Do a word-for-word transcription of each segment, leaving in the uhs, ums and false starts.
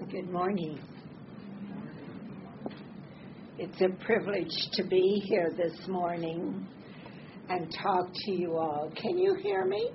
Good morning. It's a privilege to be here this morning and talk to you all. Can you hear me?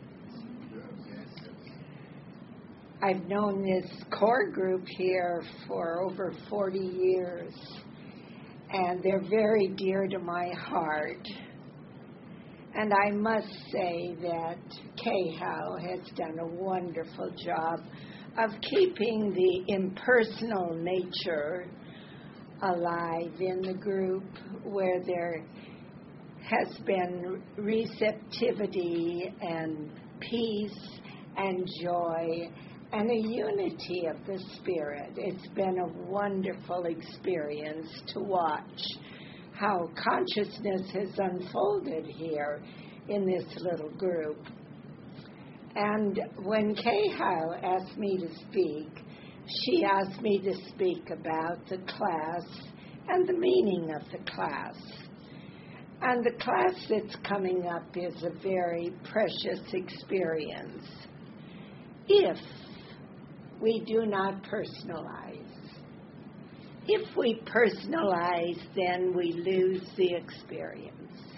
I've known this core group here for over forty years, and they're very dear to my heart. And I must say that K-How has done a wonderful job of keeping the impersonal nature alive in the group, where there has been receptivity and peace and joy and a unity of the Spirit. It's been a wonderful experience to watch how consciousness has unfolded here in this little group. And when K-How asked me to speak, she asked me to speak about the class and the meaning of the class. And the class that's coming up is a very precious experience if we do not personalize. If we personalize, then we lose the experience.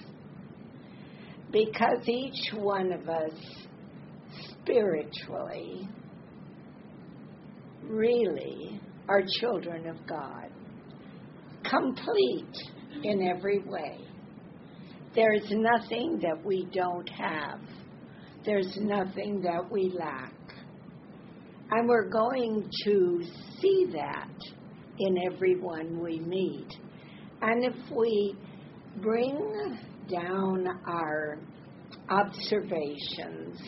Because each one of us spiritually really are children of God, complete in every way. There's nothing that we don't have. There's nothing that we lack. And we're going to see that in everyone we meet. And if we bring down our observations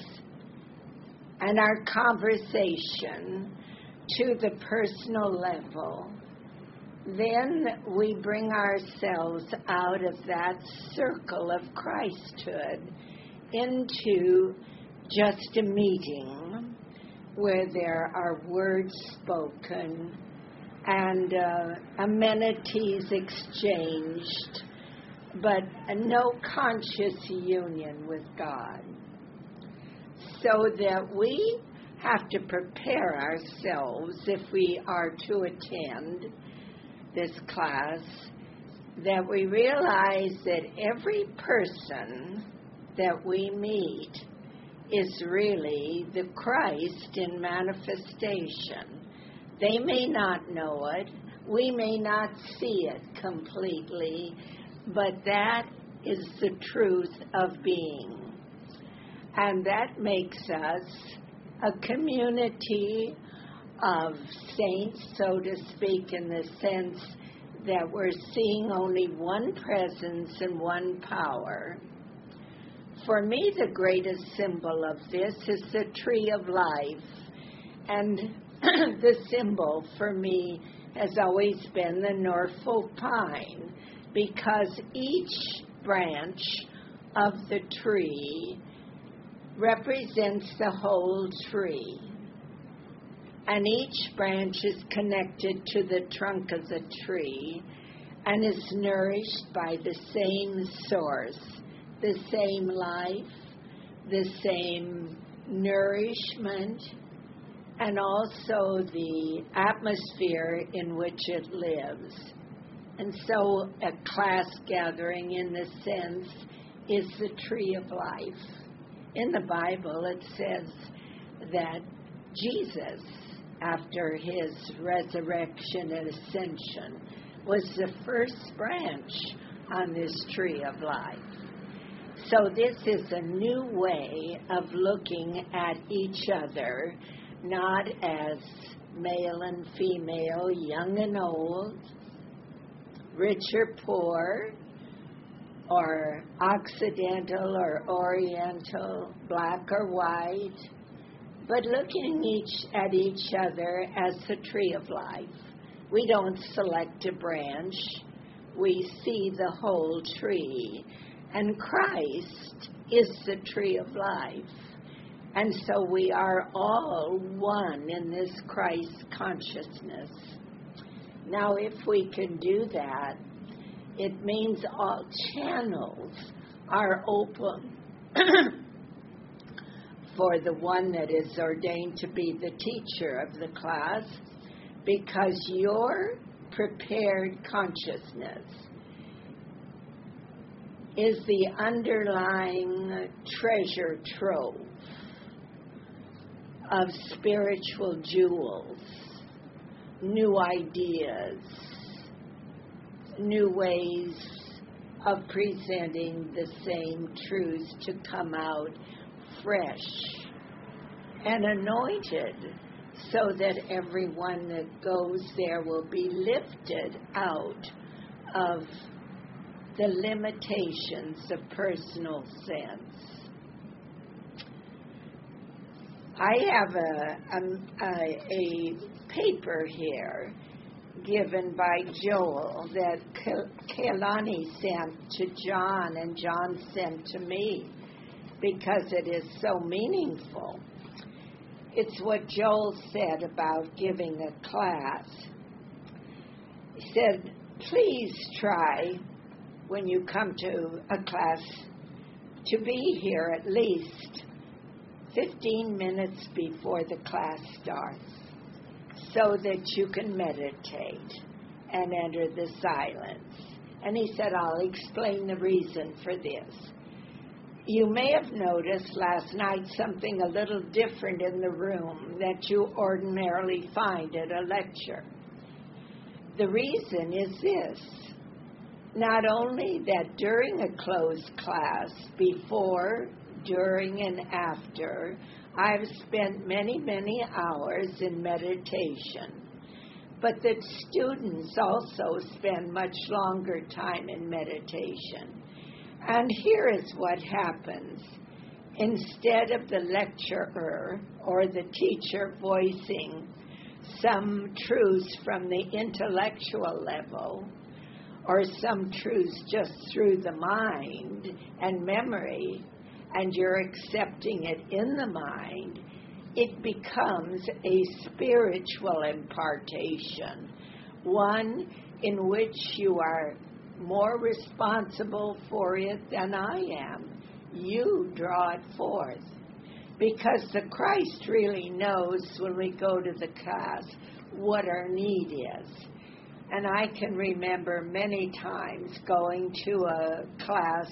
and our conversation to the personal level, then we bring ourselves out of that circle of Christhood into just a meeting where there are words spoken and uh, amenities exchanged, but no conscious union with God. So that we have to prepare ourselves, if we are to attend this class, that we realize that every person that we meet is really the Christ in manifestation. They may not know it, we may not see it completely, but that is the truth of being. And that makes us a community of saints, so to speak, in the sense that we're seeing only one presence and one power. For me, the greatest symbol of this is the tree of life. And the symbol for me has always been the Norfolk pine, because each branch of the tree represents the whole tree. And each branch is connected to the trunk of the tree and is nourished by the same source, the same life, the same nourishment, and also the atmosphere in which it lives. And so a class gathering, in the sense, is the tree of life. In the Bible, it says that Jesus, after his resurrection and ascension, was the first branch on this tree of life. So this is a new way of looking at each other, not as male and female, young and old, rich or poor, or Occidental or Oriental, black or white, but looking each at each other as the tree of life. We don't select a branch. We see the whole tree. And Christ is the tree of life. And so we are all one in this Christ consciousness. Now, if we can do that, it means all channels are open for the one that is ordained to be the teacher of the class because your prepared consciousness is the underlying treasure trove of spiritual jewels, new ideas, new ways of presenting the same truths to come out fresh and anointed, so that everyone that goes there will be lifted out of the limitations of personal sense. I have a, a, a, a paper here given by Joel that Kaylani sent to John and John sent to me because it is so meaningful. It's what Joel said about giving a class. He said, please try, when you come to a class, to be here at least fifteen minutes before the class starts, so that you can meditate and enter the silence. And he said, I'll explain the reason for this. You may have noticed last night something a little different in the room that you ordinarily find at a lecture. The reason is this: not only that during a closed class, before, during, and after, I've spent many, many hours in meditation, but that students also spend much longer time in meditation. And here is what happens. Instead of the lecturer or the teacher voicing some truths from the intellectual level, or some truths just through the mind and memory, and you're accepting it in the mind, it becomes a spiritual impartation, one in which you are more responsible for it than I am. You draw it forth, because the Christ really knows when we go to the class what our need is. And I can remember many times going to a class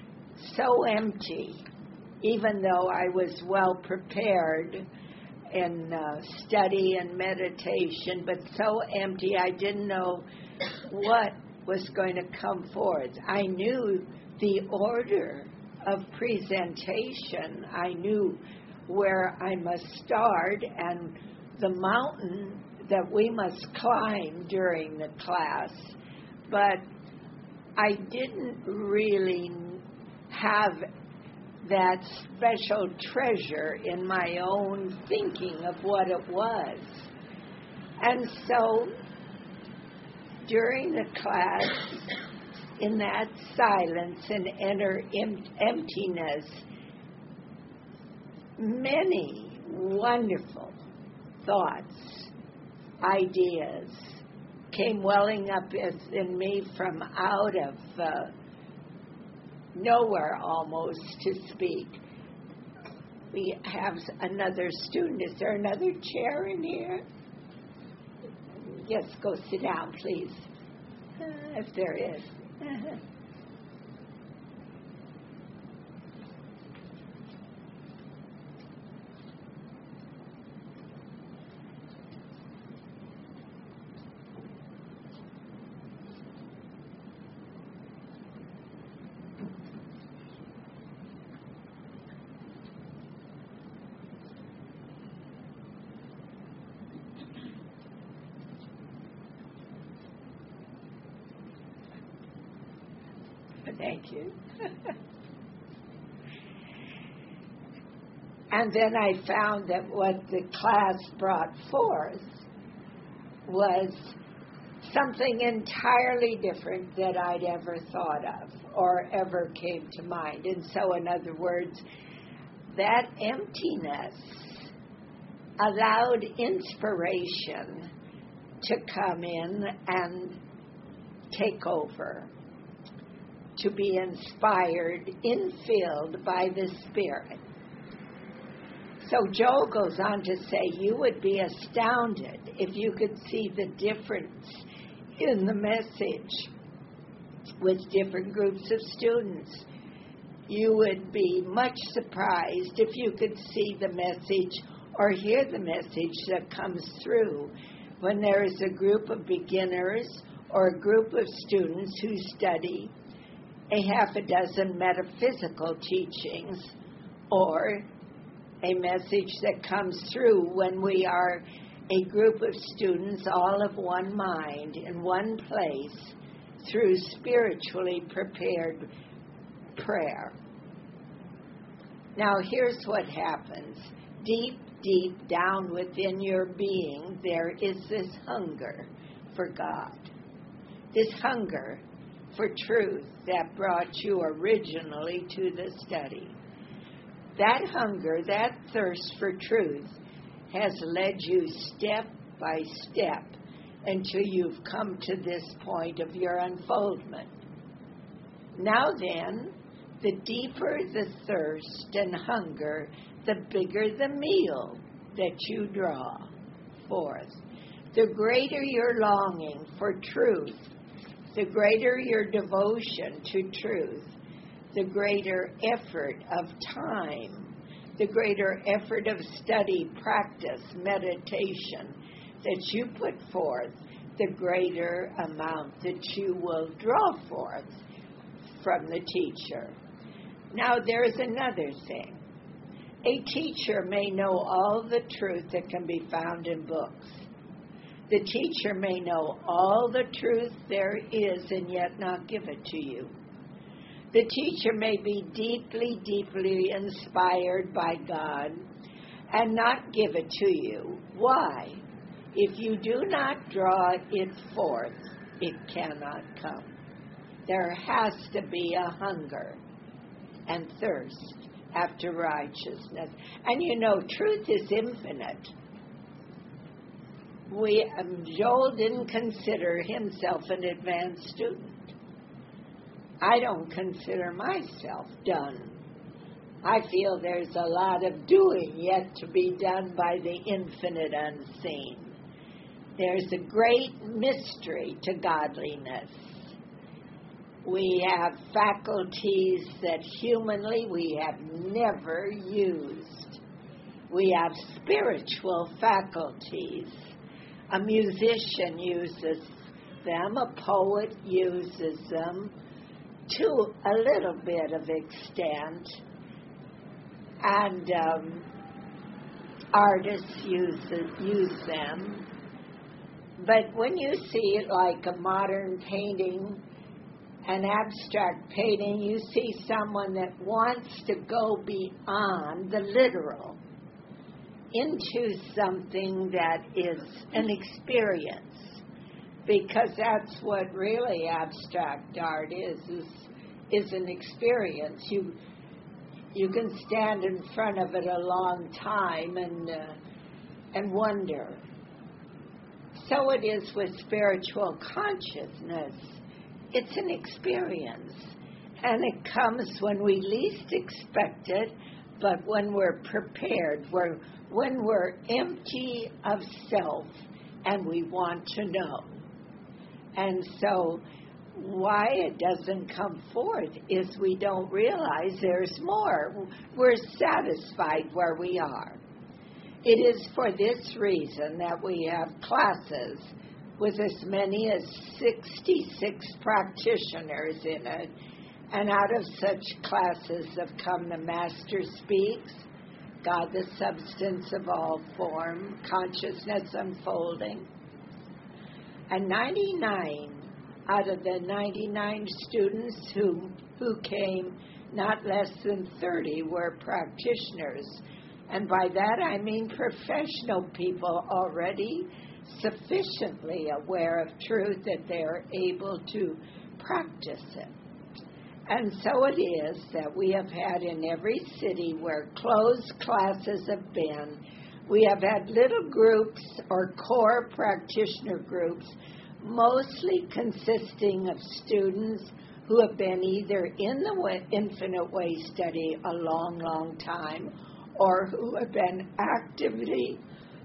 so empty, even though I was well prepared in uh, study and meditation, but so empty I didn't know what was going to come forth. I knew the order of presentation. I knew where I must start and the mountain that we must climb during the class, but I didn't really have that special treasure in my own thinking of what it was. And so during the class, in that silence and inner em- emptiness, many wonderful thoughts, ideas came welling up in me from out of uh, nowhere almost, to speak. We have another student. Is there another chair in here? Yes, go sit down, please, uh, if there is. Thank you. And then I found that what the class brought forth was something entirely different that I'd ever thought of or ever came to mind. And so, in other words, that emptiness allowed inspiration to come in and take over, to be inspired, infilled by the Spirit. So Joel goes on to say, you would be astounded if you could see the difference in the message with different groups of students. You would be much surprised if you could see the message or hear the message that comes through when there is a group of beginners or a group of students who study a half a dozen metaphysical teachings, or a message that comes through when we are a group of students all of one mind in one place through spiritually prepared prayer. Now here's what happens. Deep, deep down within your being, there is this hunger for God. This hunger for truth that brought you originally to the study. That hunger, that thirst for truth has led you step by step until you've come to this point of your unfoldment. Now then, the deeper the thirst and hunger, the bigger the meal that you draw forth. The greater your longing for truth, the greater your devotion to truth, the greater effort of time, the greater effort of study, practice, meditation that you put forth, the greater amount that you will draw forth from the teacher. Now there's another thing. A teacher may know all the truth that can be found in books. The teacher may know all the truth there is and yet not give it to you. The teacher may be deeply, deeply inspired by God and not give it to you. Why? If you do not draw it forth, it cannot come. There has to be a hunger and thirst after righteousness. And you know, truth is infinite. We, um, Joel didn't consider himself an advanced student. I don't consider myself done. I feel there's a lot of doing yet to be done by the infinite unseen. There's a great mystery to godliness. We have faculties that humanly we have never used. We have spiritual faculties. A musician uses them, a poet uses them to a little bit of extent, and um, artists use, use them. But when you see it like a modern painting, an abstract painting, you see someone that wants to go beyond the literal into something that is an experience, because that's what really abstract art is, is, is an experience. You you can stand in front of it a long time and uh, and wonder. So it is with spiritual consciousness. It's an experience, and it comes when we least expect it, but when we're prepared, we're, when we're empty of self and we want to know. And so why it doesn't come forth is we don't realize there's more. We're satisfied where we are. It is for this reason that we have classes with as many as sixty-six practitioners in it. And out of such classes have come the Master Speaks, God the Substance of All Form, Consciousness Unfolding. And ninety-nine out of the ninety-nine students who, who came, not less than thirty were practitioners. And by that I mean professional people already sufficiently aware of truth that they are able to practice it. And so it is that we have had in every city where closed classes have been, we have had little groups or core practitioner groups, mostly consisting of students who have been either in the Infinite Way study a long, long time, or who have been actively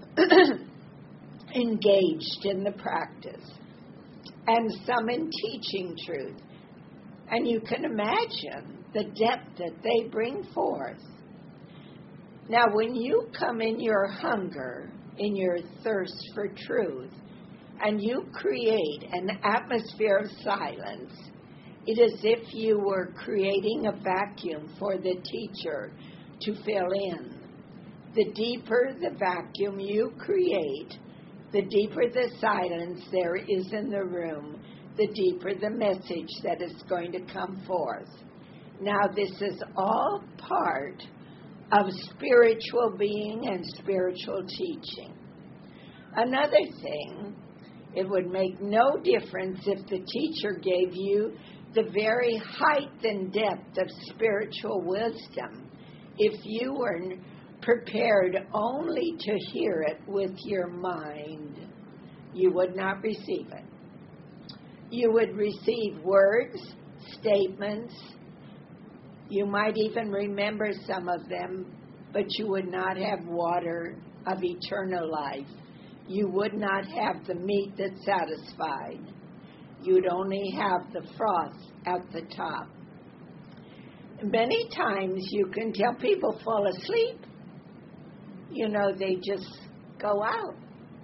engaged in the practice, and some in teaching truth. And you can imagine the depth that they bring forth. Now, when you come in your hunger, in your thirst for truth, and you create an atmosphere of silence, it is as if you were creating a vacuum for the teacher to fill in. The deeper the vacuum you create, the deeper the silence there is in the room, the deeper the message that is going to come forth. Now, this is all part of spiritual being and spiritual teaching. Another thing, it would make no difference if the teacher gave you the very height and depth of spiritual wisdom if you were prepared only to hear it with your mind. You would not receive it. You would receive words, statements. You might even remember some of them, but you would not have water of eternal life. You would not have the meat that satisfied. You'd only have the froth at the top. Many times you can tell people fall asleep. You know, they just go out.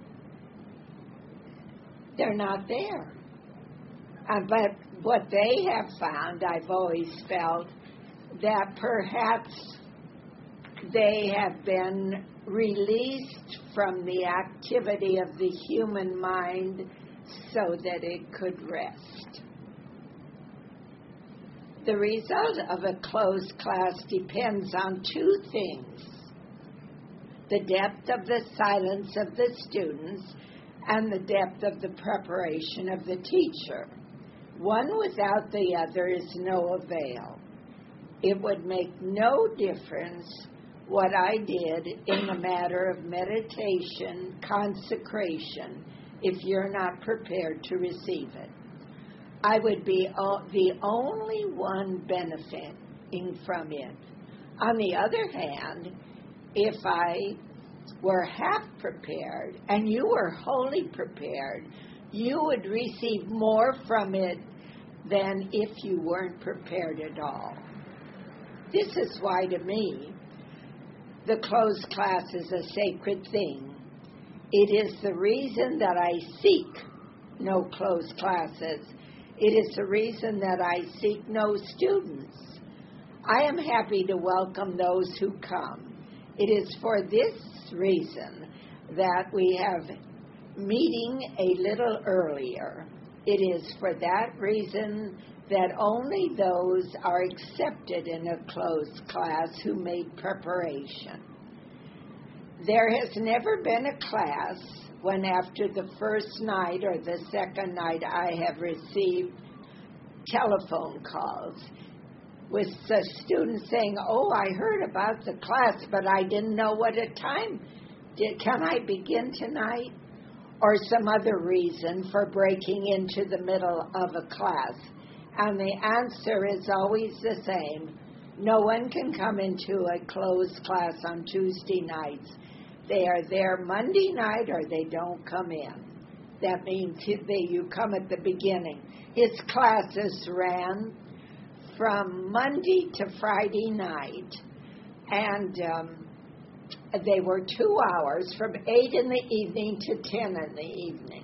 They're not there. Uh, but what they have found, I've always felt, that perhaps they have been released from the activity of the human mind so that it could rest. The result of a closed class depends on two things: the depth of the silence of the students and the depth of the preparation of the teacher. One without the other is no avail. It would make no difference what I did in the matter of meditation, consecration, if you're not prepared to receive it. I would be o- the only one benefiting from it. On the other hand, if I were half prepared and you were wholly prepared, you would receive more from it than if you weren't prepared at all. This is why, to me, the closed class is a sacred thing. It is the reason that I seek no closed classes. It is the reason that I seek no students. I am happy to welcome those who come. It is for this reason that we have meeting a little earlier. It is for that reason that only those are accepted in a closed class who made preparation. There has never been a class when after the first night or the second night I have received telephone calls with the students saying, "Oh, I heard about the class, but I didn't know what a time. Did, can I begin tonight?" Or some other reason for breaking into the middle of a class. And the answer is always the same. No one can come into a closed class on Tuesday nights. They are there Monday night or they don't come in. That means they, you come at the beginning. His classes ran from Monday to Friday night, and um, they were two hours from eight in the evening to ten in the evening.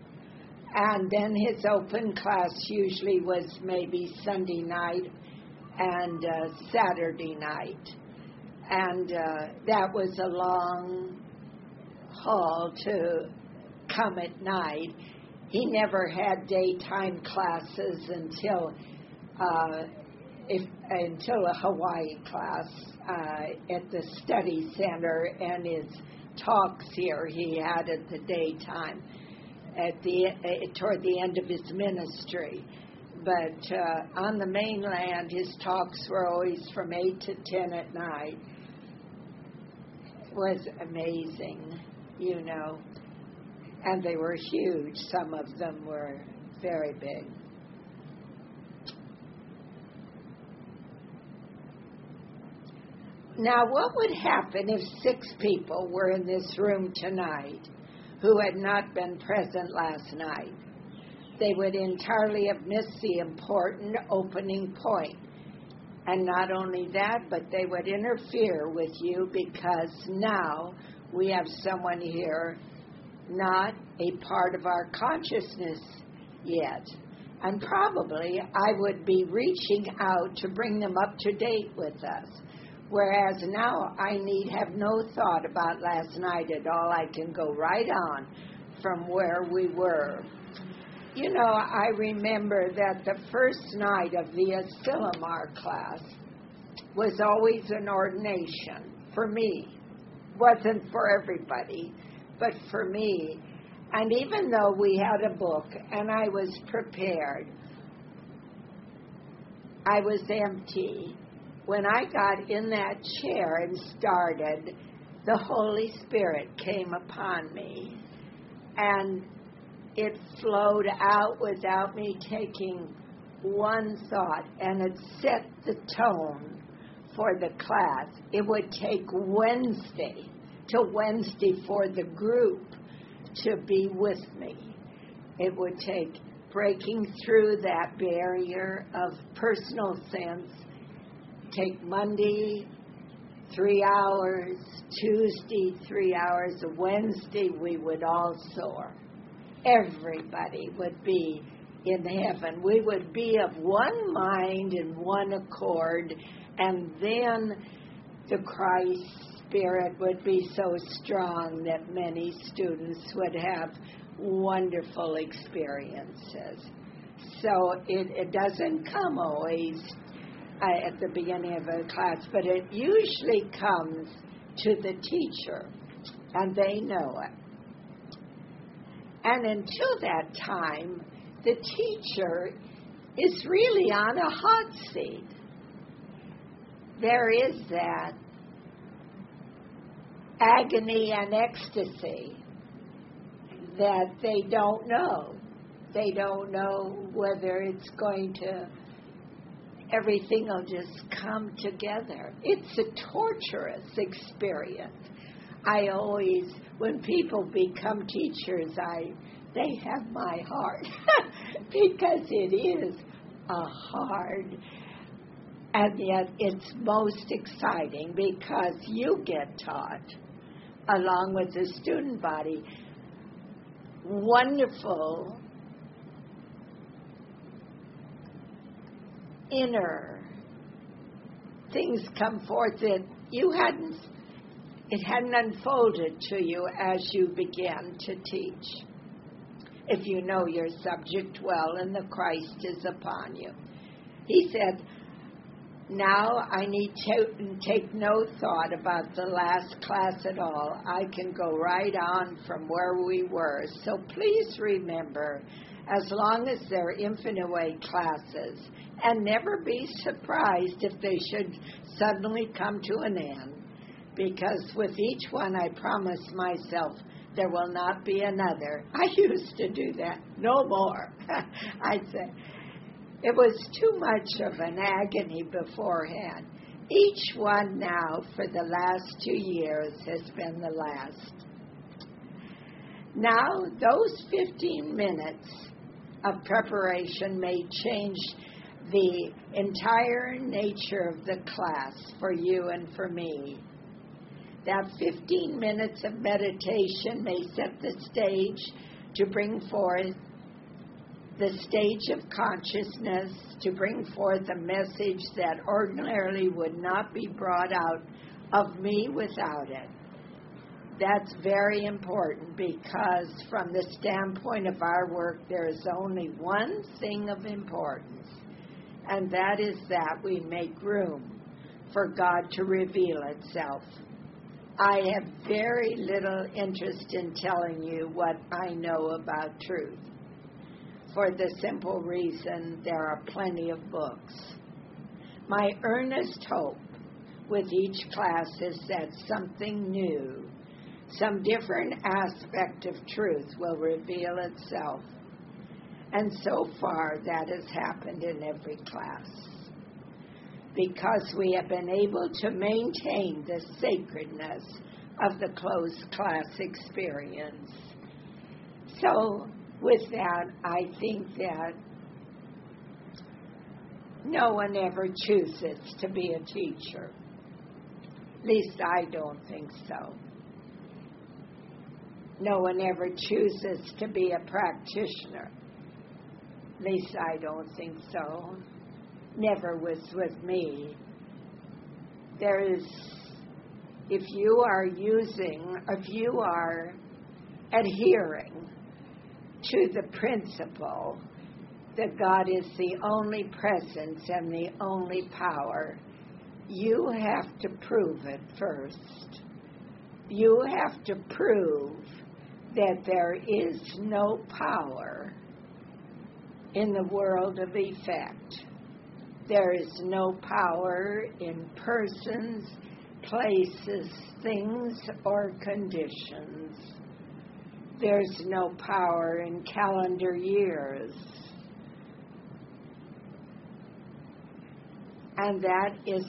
And then his open class usually was maybe Sunday night and uh, Saturday night. And uh, that was a long haul to come at night. He never had daytime classes until uh, if, until a Hawaii class uh, at the study center, and his talks here he had at the daytime at the uh, toward the end of his ministry. But uh, on the mainland, his talks were always from eight to ten at night. It was amazing, you know. And they were huge. Some of them were very big. Now, what would happen if six people were in this room tonight who had not been present last night? They would entirely have missed the important opening point. And not only that, but they would interfere with you because now we have someone here not a part of our consciousness yet. And probably I would be reaching out to bring them up to date with us. Whereas now I need have no thought about last night at all. I can go right on from where we were. You know, I remember that the first night of the Asilomar class was always an ordination for me. Wasn't for everybody, but for me. And even though we had a book and I was prepared, I was empty. When I got in that chair and started, the Holy Spirit came upon me. And it flowed out without me taking one thought, and it set the tone for the class. It would take Wednesday to Wednesday for the group to be with me. It would take breaking through that barrier of personal sense. Take Monday, three hours, Tuesday, three hours, Wednesday, we would all soar. Everybody would be in heaven. We would be of one mind and one accord, and then the Christ Spirit would be so strong that many students would have wonderful experiences. So it, it doesn't come always uh, at the beginning of a class, but it usually comes to the teacher, and they know it. And until that time, the teacher is really on a hot seat. There is that agony and ecstasy that they don't know. They don't know whether it's going to, everything will just come together. It's a torturous experience. I always, when people become teachers, I they have my heart because it is a hard, and yet it's most exciting because you get taught, along with the student body, wonderful inner things come forth that you hadn't It hadn't unfolded to you as you began to teach. If you know your subject well and the Christ is upon you. He said, now I need to take no thought about the last class at all. I can go right on from where we were. So please remember, as long as they're Infinite Way classes, and never be surprised if they should suddenly come to an end. Because with each one I promise myself there will not be another. I used to do that. No more. I said, it was too much of an agony beforehand. Each one now for the last two years has been the last. Now, those fifteen minutes of preparation may change the entire nature of the class for you and for me. That fifteen minutes of meditation may set the stage to bring forth the stage of consciousness, to bring forth a message that ordinarily would not be brought out of me without it. That's very important because from the standpoint of our work, there is only one thing of importance, and that is that we make room for God to reveal itself. I have very little interest in telling you what I know about truth, for the simple reason there are plenty of books. My earnest hope with each class is that something new, some different aspect of truth will reveal itself. And so far, that has happened in every class. because we have been able to maintain the sacredness of the closed class experience. So with that, I think that no one ever chooses to be a teacher. At least I don't think so. No one ever chooses to be a practitioner. At least I don't think so. Never was with me. There is, if you are using, if you are adhering to the principle that God is the only presence and the only power, you have to prove it first. You have to prove that there is no power in the world of effect. There is no power in persons, places, things, or conditions. There's no power in calendar years. And that is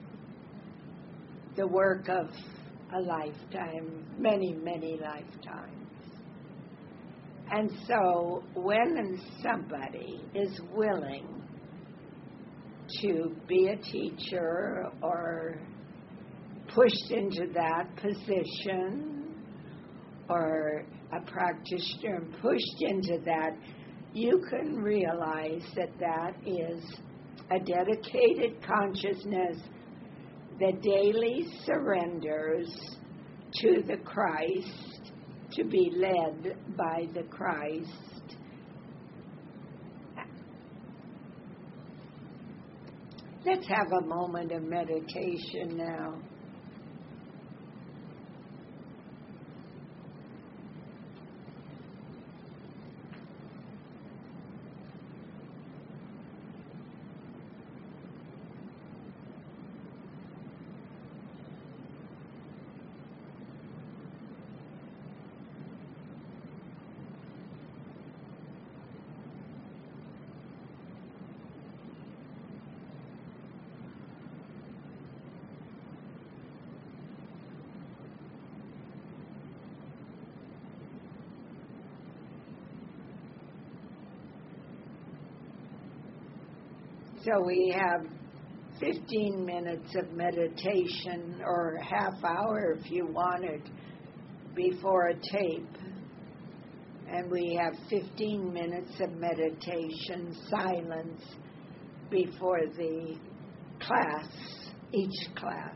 the work of a lifetime, many, many lifetimes. And so when somebody is willing to be a teacher or pushed into that position, or a practitioner and pushed into that, you can realize that that is a dedicated consciousness that daily surrenders to the Christ, to be led by the Christ. Let's have a moment of meditation now. So we have fifteen minutes of meditation, or a half hour if you wanted, before a tape. And we have fifteen minutes of meditation, silence, before the class, each class.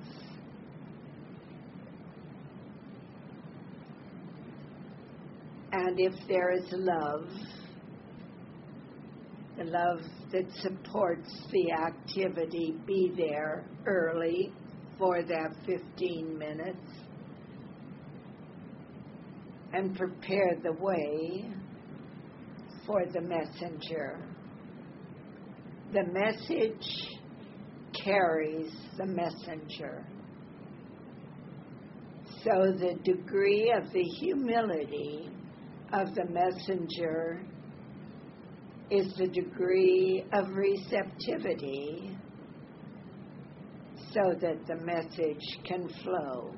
And if there is love, the love that supports the activity, be there early for that fifteen minutes and prepare the way for the messenger. The message carries the messenger. So the degree of the humility of the messenger is the degree of receptivity, so that the message can flow.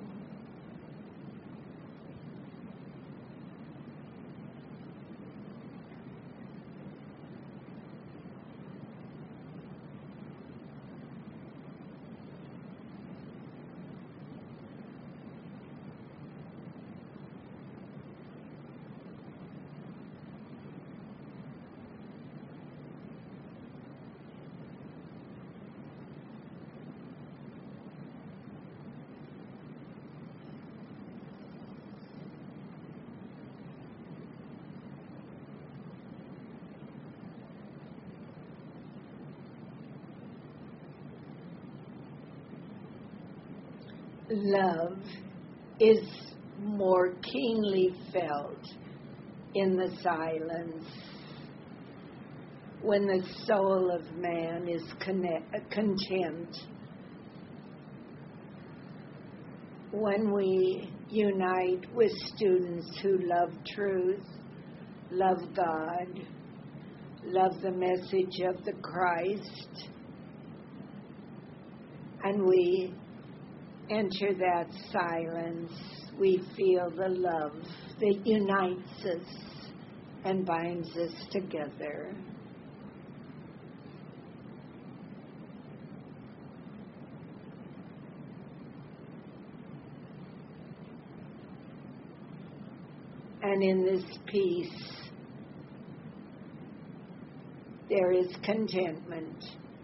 Love is more keenly felt in the silence, when the soul of man is connect, content, when we unite with students who love truth, love God, love the message of the Christ, And we enter that silence. We feel the love that unites us and binds us together. And in this peace, there is contentment.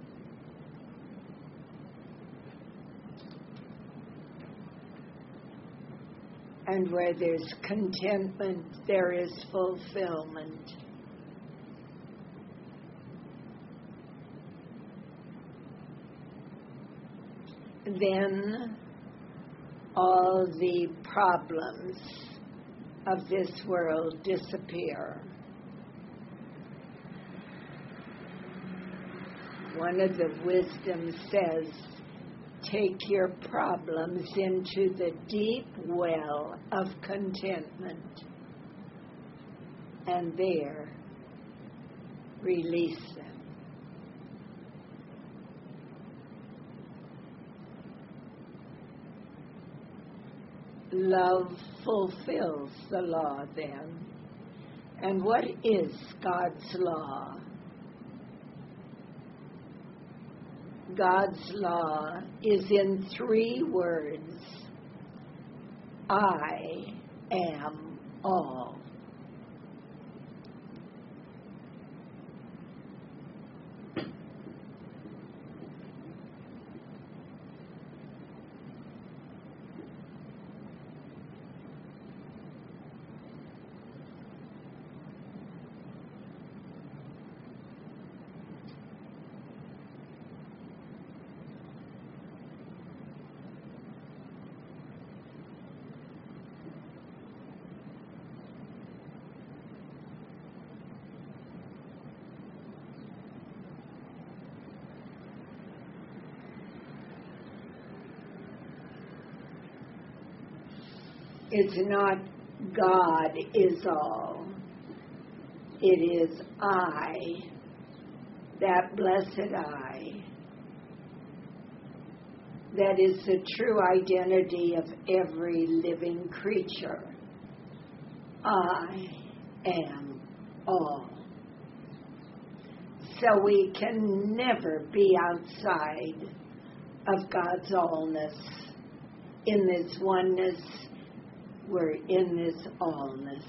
And where there's contentment, there is fulfillment. Then all the problems of this world disappear. One of the wisdoms says, take your problems into the deep well of contentment, and there release them. Love fulfills the law then. And what is God's law? God's law is in three words. I am all. It's not God is all. It is I, that blessed I, that is the true identity of every living creature. I am all. So we can never be outside of God's allness. In this oneness, we're in this allness.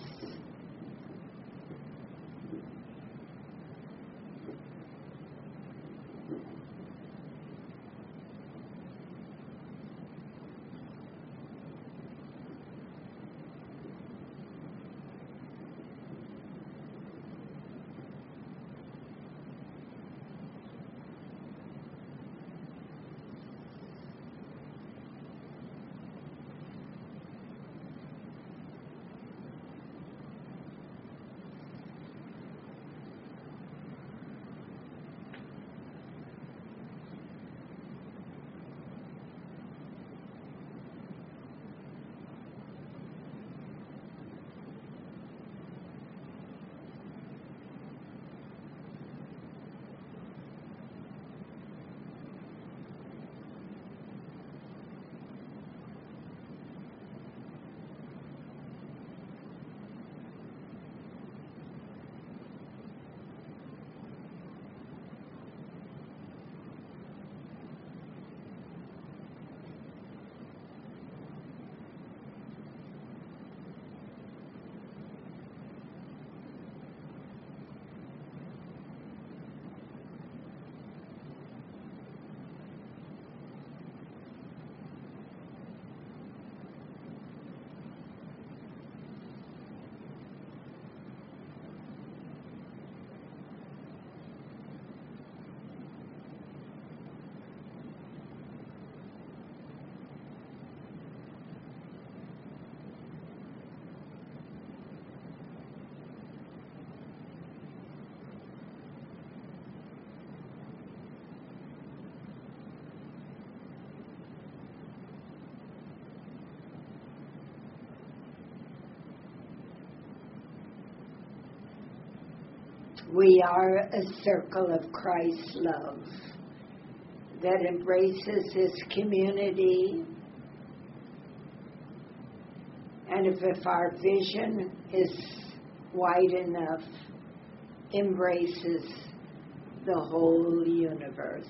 We are a circle of Christ's love. that embraces this community. And if, if our vision is wide enough, embraces the whole universe.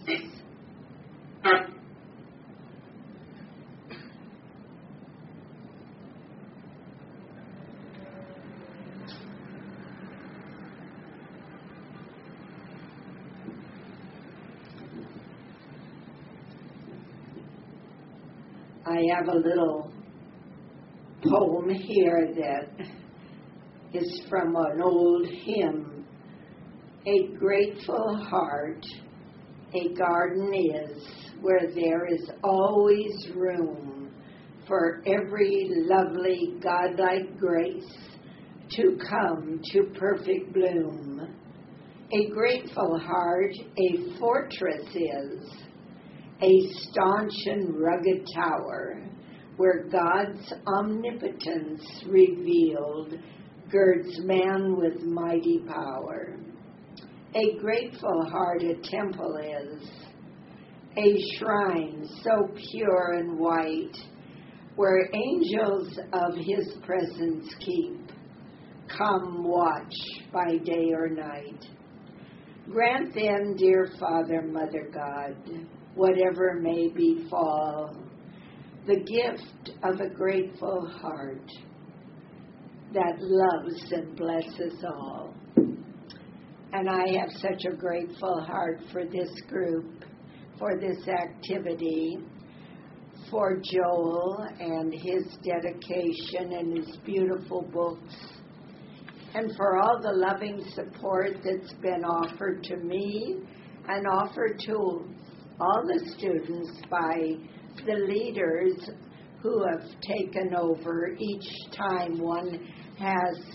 I have a little poem here that is from an old hymn. A grateful heart, a garden is, where there is always room for every lovely godlike grace to come to perfect bloom. A grateful heart, a fortress is, a staunch and rugged tower, where God's omnipotence revealed girds man with mighty power. A grateful heart a temple is, a shrine so pure and white, where angels of his presence keep, come watch by day or night. Grant then, dear Father, Mother God, whatever may befall, the gift of a grateful heart that loves and blesses all. And I have such a grateful heart for this group, for this activity, for Joel and his dedication and his beautiful books, and for all the loving support that's been offered to me and offered to all the students by the leaders who have taken over each time one has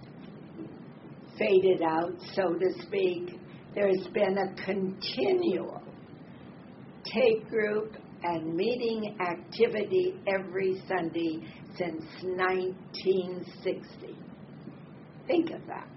faded out, so to speak. There's been a continual take group and meeting activity every Sunday since nineteen sixty. Think of that.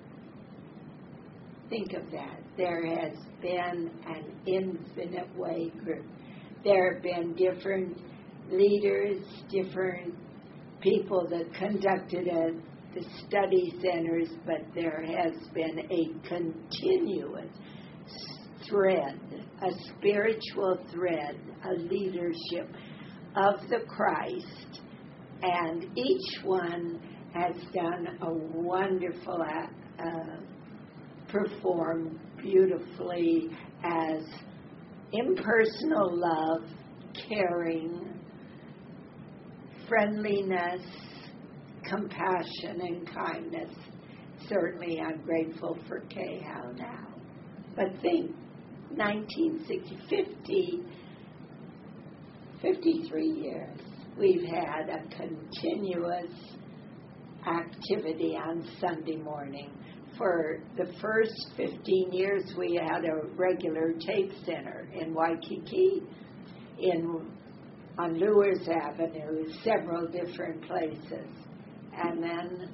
Think of that. There has been an infinite way group. There have been different leaders, different people that conducted at the study centers, but there has been a continuous thread, a spiritual thread, a leadership of the Christ, and each one has done a wonderful, uh, performed beautifully as impersonal love, caring, friendliness, compassion, and kindness. Certainly I'm grateful for K H O W now. But think, nineteen sixty, fifty, fifty-three years, we've had a continuous activity on Sunday morning. For the first fifteen years, we had a regular tape center in Waikiki, in on Lewis Avenue, several different places. And then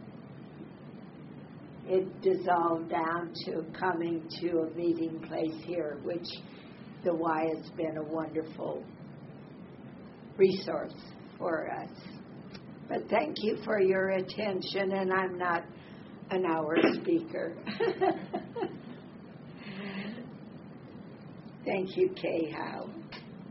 it dissolved down to coming to a meeting place here, which the Y has been a wonderful resource for us. But thank you for your attention, and I'm not an hour speaker. Thank you, K H O W.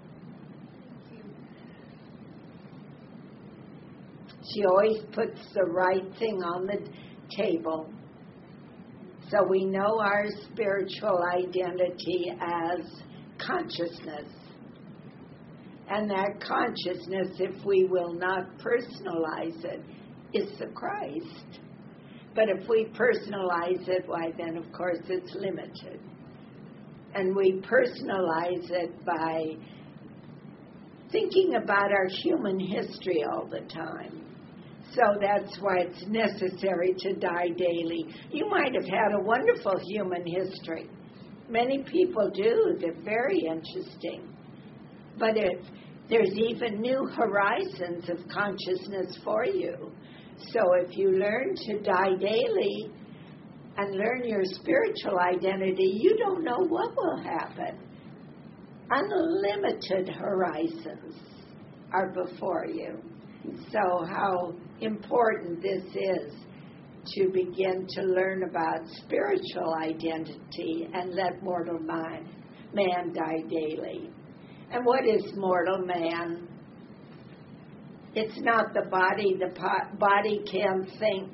She always puts the right thing on the table. So we know our spiritual identity as consciousness. And that consciousness, if we will not personalize it, is the Christ. But if we personalize it, why then, of course, it's limited. And we personalize it by thinking about our human history all the time. So that's why it's necessary to die daily. You might have had a wonderful human history. Many people do. They're very interesting. But if there's even new horizons of consciousness for you. So if you learn to die daily and learn your spiritual identity, you don't know what will happen. unlimited horizons are before you. So how important this is to begin to learn about spiritual identity and let mortal man, man die daily. And what is mortal man? It's not the body. The po- body can't think.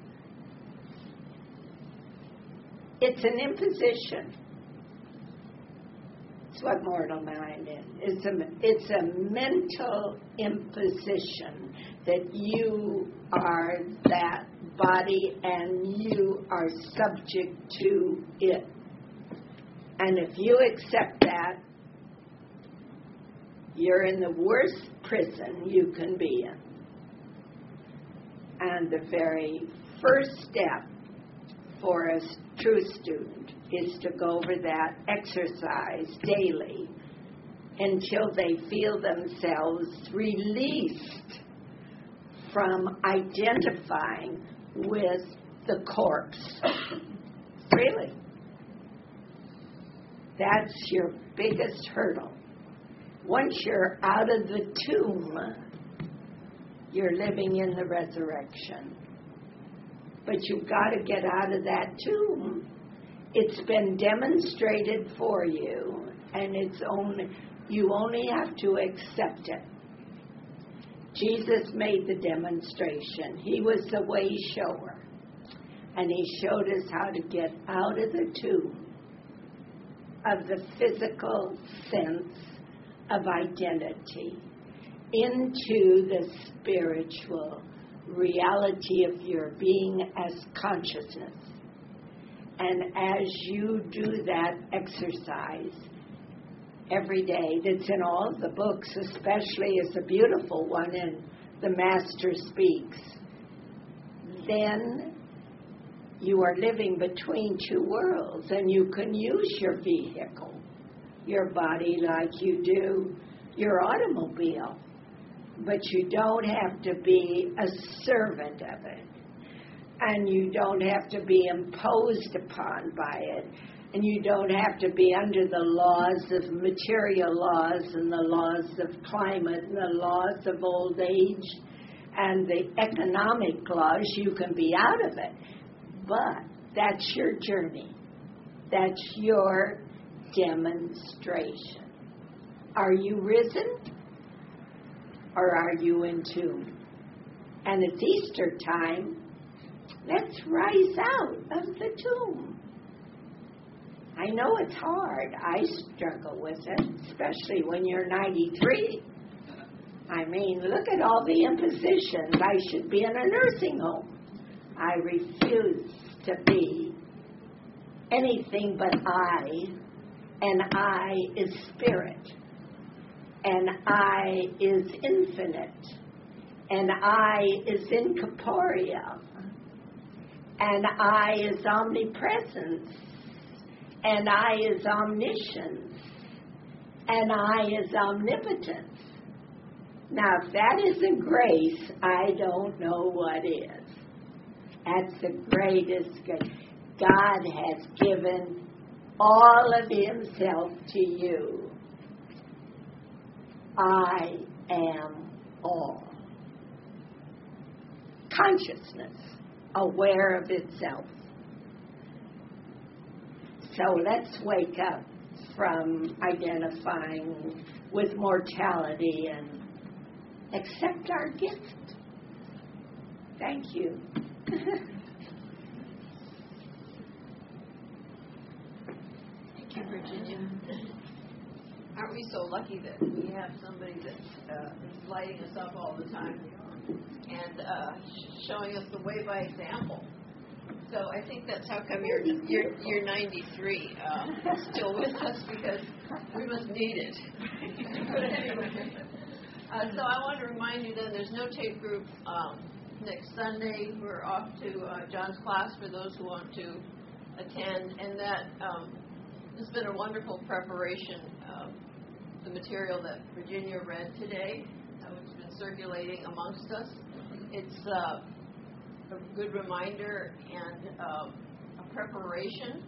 It's an imposition. It's what mortal mind is. It's a, it's a mental imposition that you are that body and you are subject to it. And if you accept that, you're in the worst prison you can be in. And the very first step for a true student is to go over that exercise daily until they feel themselves released from identifying with the corpse. Really. That's your biggest hurdle. Once you're out of the tomb, you're living in the resurrection. But you've got to get out of that tomb. It's been demonstrated for you, and it's only you only have to accept it. Jesus made the demonstration. He was the way shower, and he showed us how to get out of the tomb of the physical sense of identity into the spiritual reality of your being as consciousness. And as you do that exercise every day, that's in all of the books, especially as a beautiful one in The Master Speaks, then you are living between two worlds, and you can use your vehicle, your body, like you do your automobile. But you don't have to be a servant of it. And you don't have to be imposed upon by it. And you don't have to be under the laws of material laws and the laws of climate and the laws of old age and the economic laws. You can be out of it. But that's your journey. That's your demonstration. Are you risen? Or are you in tomb? And it's Easter time. Let's rise out of the tomb. I know it's hard. I struggle with it, especially when you're ninety-three. I mean, look at all the impositions. I should be in a nursing home. I refuse to be anything but I, and I is spirit. And I is infinite, and I is incorporeal, and I is omnipresence, and I is omniscience, and I is omnipotence. Now, if that isn't grace, I don't know what is. That's the greatest grace. God has given all of himself to you. I am all. Consciousness, aware of itself. So let's wake up from identifying with mortality and accept our gift. Thank you. Thank you, Virginia. Aren't we so lucky that we have somebody that uh, is lighting us up all the time and uh, showing us the way by example? So I think that's how come you're you're, you're ninety-three, uh, still with us, because we must need it. But anyway, uh, so I want to remind you then there's no tape group um, next Sunday. We're off to uh, John's class for those who want to attend, and that um, has been a wonderful preparation. Um, the material that Virginia read today, uh, which has been circulating amongst us. It's uh, a good reminder and uh, a preparation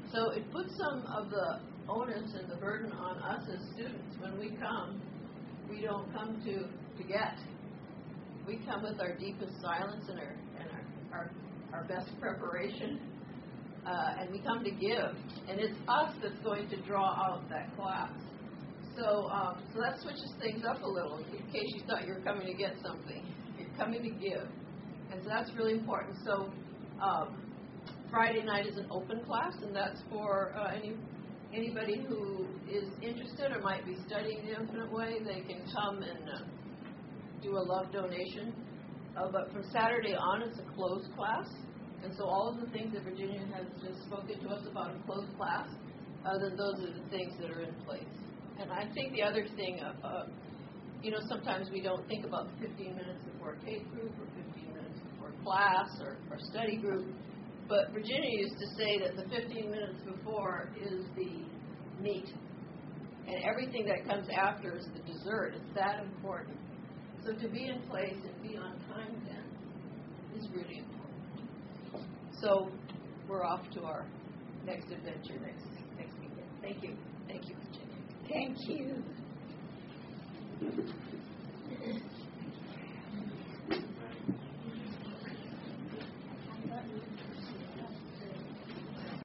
So it puts some of the onus and the burden on us as students. When we come, we don't come to, to get. We come with our deepest silence and our and our, our, our best preparation. Uh, and we come to give. And it's us that's going to draw out that class. So um, so that switches things up a little in case you thought you were coming to get something. You're coming to give. And so that's really important. So um, Friday night is an open class, and that's for uh, any anybody who is interested or might be studying the Infinite Way. They can come and uh, do a love donation. Uh, but from Saturday on, it's a closed class. And so all of the things that Virginia has just spoken to us about a closed class, uh, then those are the things that are in place. And I think the other thing, uh, uh, you know, sometimes we don't think about fifteen minutes before a tape group or fifteen minutes before class or, or study group. But Virginia used to say that the fifteen minutes before is the meat. And everything that comes after is the dessert. It's that important. So to be in place and be on time then is really important. So we're off to our next adventure next next weekend. Thank you. Thank you, Virginia. Thank you.